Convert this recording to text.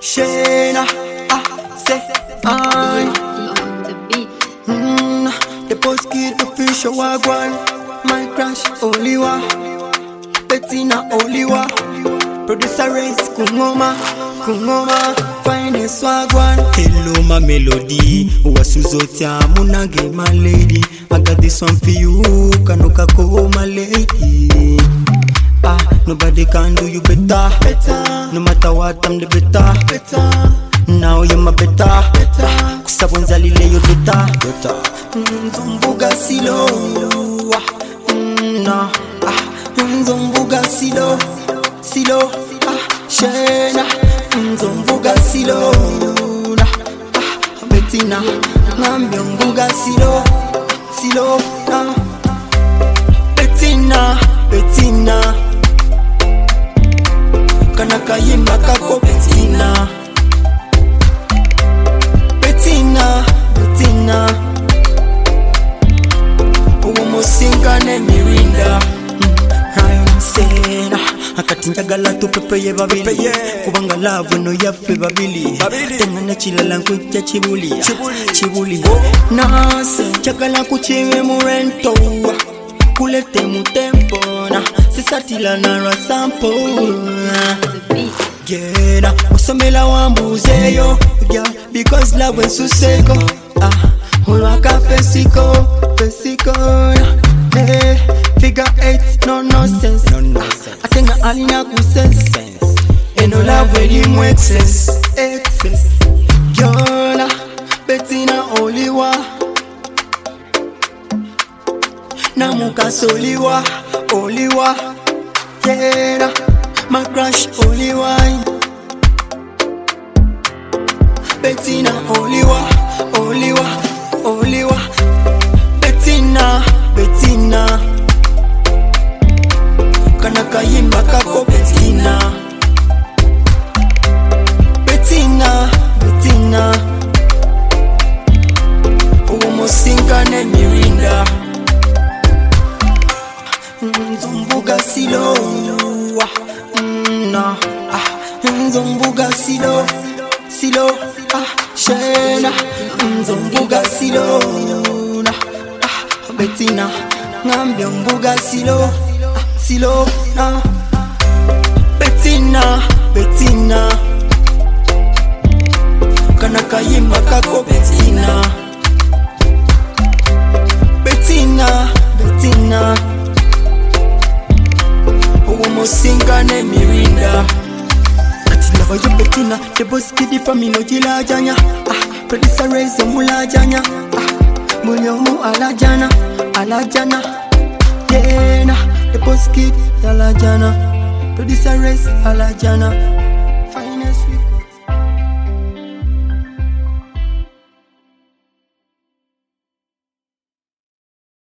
Shayna, say, on the beat. The post kid official wagwan. My crush, Oliwa. Bettina, Oliwa. Producer Race, Kungoma, finest wagwan. Hello, my melody. Wasuzotia, munage, my lady. I got this one for you, Kanuka ko, my lady. Nobody can do you better. No matter what, I'm the better. Now you're my better. Kusabonza lile you better. Nzombuga silo. Nzombuga silo. Shayna. Nzombuga silo. Bettina. Ngambyombuga silo. Bettina. Kana kayimba kako Bettina. Uwomusinga ne mirinda. Sena akati njagala tupepeye babili kubanga love no yaffe babili tengana chilala nkujja chibuli Nase njagala kuchiwe mu rento kulete mu tempo na sisatila na rasampo gera usomela wambuzeyo because love is suseko ulwaka fesiko figure 8 no nonsense atenga alina kusense eno love elimu excess Yola Bettina Oliwa Namukasoliwa yeah, my crush Oliwa Bettina Oliwa Bettina Kana kayimba kako Bettina Uwomusinga ne mirinda. Nzombuga silo. Nzombuga silo. Shayna. Nzombuga silo. Bettina. Ngambyombuga silo. Bettina. Kana kayimba kako Bettina. Uwomusinga ne mirinda. Kati lava yo Bettina. The boss kidi famino jilajanya. Producer Race mulajanya. Mulyomu alajana. Yena. The boss kid alajana. Producer Race alajana. Finest week.